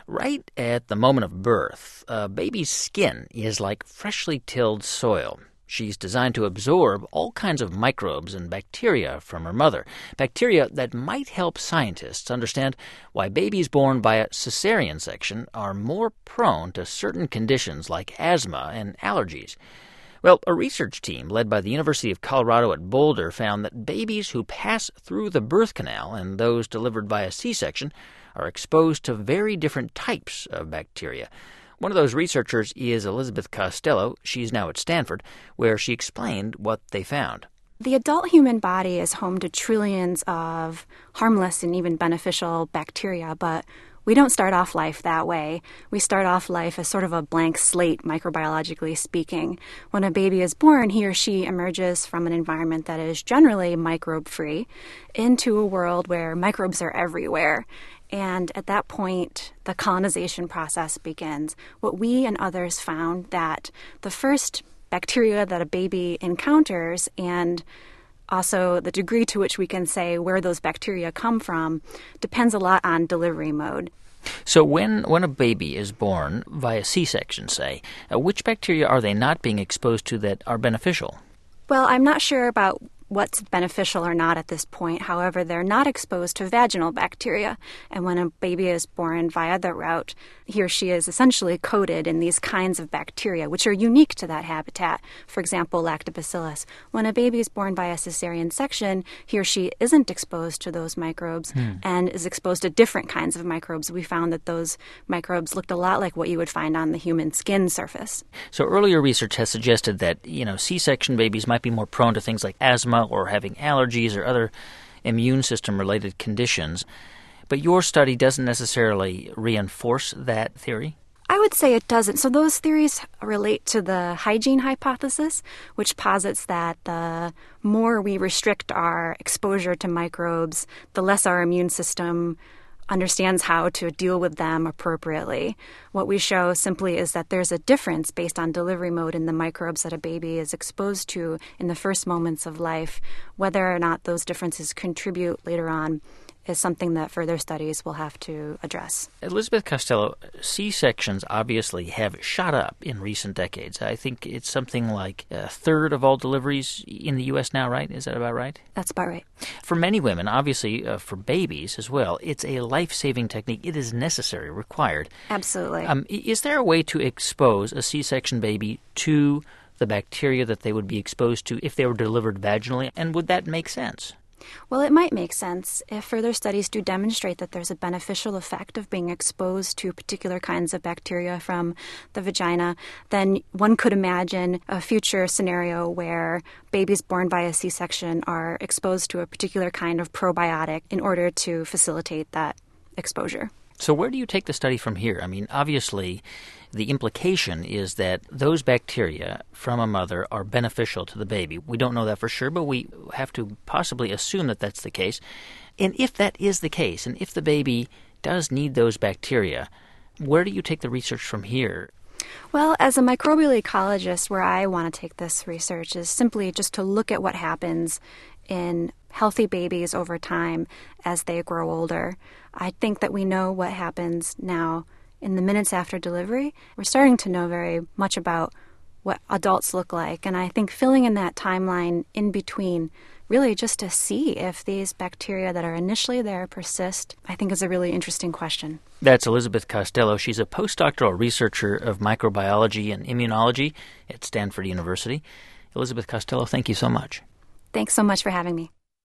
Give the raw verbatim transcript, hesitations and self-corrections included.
Right at the moment of birth, a baby's skin is like freshly tilled soil. She's designed to absorb all kinds of microbes and bacteria from her mother, bacteria that might help scientists understand why babies born by a cesarean section are more prone to certain conditions like asthma and allergies. Well, a research team led by the University of Colorado at Boulder found that babies who pass through the birth canal and those delivered by a C-section are exposed to very different types of bacteria. One of those researchers is Elizabeth Costello. She's now at Stanford, where she explained what they found. The adult human body is home to trillions of harmless and even beneficial bacteria, but we don't start off life that way. We start off life as sort of a blank slate, microbiologically speaking. When a baby is born, he or she emerges from an environment that is generally microbe-free into a world where microbes are everywhere. And at that point, the colonization process begins. What we and others found that the first bacteria that a baby encounters, and also the degree to which we can say where those bacteria come from, depends a lot on delivery mode. So when, when a baby is born via C-section, say, uh, which bacteria are they not being exposed to that are beneficial? Well, I'm not sure about what's beneficial or not at this point. However, they're not exposed to vaginal bacteria. And when a baby is born via that route, he or she is essentially coated in these kinds of bacteria, which are unique to that habitat. For example, lactobacillus. When a baby is born by a cesarean section, he or she isn't exposed to those microbes hmm. and is exposed to different kinds of microbes. We found that those microbes looked a lot like what you would find on the human skin surface. So earlier research has suggested that, you know, C-section babies might be more prone to things like asthma or having allergies or other immune system-related conditions. But your study doesn't necessarily reinforce that theory? I would say it doesn't. So those theories relate to the hygiene hypothesis, which posits that the more we restrict our exposure to microbes, the less our immune system understands how to deal with them appropriately. What we show simply is that there's a difference based on delivery mode in the microbes that a baby is exposed to in the first moments of life. Whether or not those differences contribute later on is something that further studies will have to address. Elizabeth Costello, C-sections obviously have shot up in recent decades. I think it's something like a third of all deliveries in the U S now, right? Is that about right? That's about right. For many women, obviously uh, for babies as well, it's a life-saving technique. It is necessary, required. Absolutely. Um, is there a way to expose a C-section baby to the bacteria that they would be exposed to if they were delivered vaginally? And would that make sense? Well, it might make sense if further studies do demonstrate that there's a beneficial effect of being exposed to particular kinds of bacteria from the vagina. Then one could imagine a future scenario where babies born by a C-section are exposed to a particular kind of probiotic in order to facilitate that exposure. So where do you take the study from here? I mean, obviously, the implication is that those bacteria from a mother are beneficial to the baby. We don't know that for sure, but we have to possibly assume that that's the case. And if that is the case, and if the baby does need those bacteria, where do you take the research from here? Well, as a microbial ecologist, where I want to take this research is simply just to look at what happens in healthy babies over time as they grow older. I think that we know what happens now in the minutes after delivery. We're starting to know very much about what adults look like, and I think filling in that timeline in between, really just to see if these bacteria that are initially there persist, I think is a really interesting question. That's Elizabeth Costello. She's a postdoctoral researcher of microbiology and immunology at Stanford University. Elizabeth Costello, thank you so much. Thanks so much for having me.